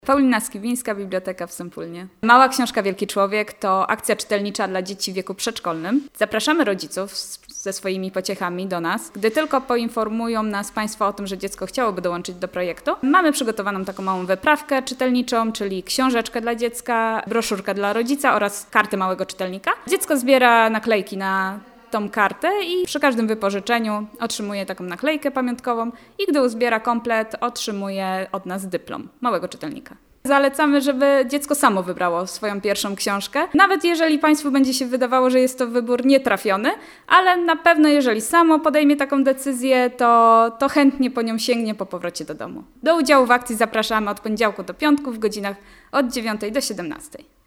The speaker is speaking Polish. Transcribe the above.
Paulina Skibińska, Biblioteka w Sępólnie. Mała książka Wielki Człowiek to akcja czytelnicza dla dzieci w wieku przedszkolnym. Zapraszamy rodziców ze swoimi pociechami do nas. Gdy tylko poinformują nas Państwo o tym, że dziecko chciałoby dołączyć do projektu, mamy przygotowaną taką małą wyprawkę czytelniczą, czyli książeczkę dla dziecka, broszurkę dla rodzica oraz kartę małego czytelnika. Dziecko zbiera naklejki na tą kartę i przy każdym wypożyczeniu otrzymuje taką naklejkę pamiątkową i gdy uzbiera komplet, otrzymuje od nas dyplom małego czytelnika. Zalecamy, żeby dziecko samo wybrało swoją pierwszą książkę. Nawet jeżeli Państwu będzie się wydawało, że jest to wybór nietrafiony, ale na pewno jeżeli samo podejmie taką decyzję, to chętnie po nią sięgnie po powrocie do domu. Do udziału w akcji zapraszamy od poniedziałku do piątku w godzinach od 9 do 17.